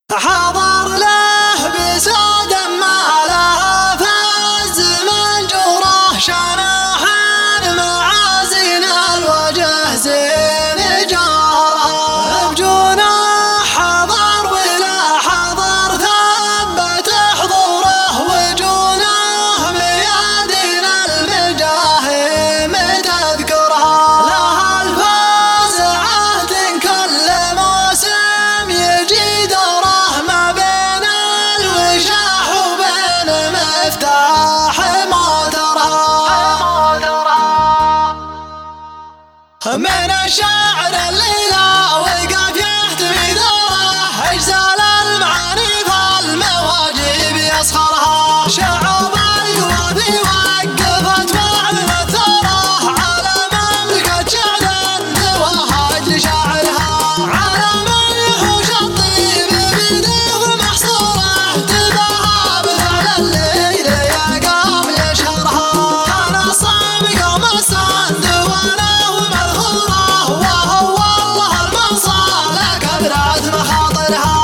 حضر له بساد ما له فز من جوره شنح معازين الوجه زين جاره بجونه حضر ولا حضر ثبت حضوره وجونه ميادين المجاهيم تذكرها لها الفوز عهد كل موسم يجي دوره ما بين الوشاح وبين مفتاح من الشاعر الليلة وقف يحتمي ذوره اجزال المعاني فالمواجب يسخرها شعوب القوافي وقفت وعلن الثوره على مملكة شعر وهاج لشاعرها على من يحوش الطيب بيده محصوره تباهى بفعل الليل يقام يشهرها كان الصامي قوم السند وهو والله المنصى لك ابرعت مخاطرها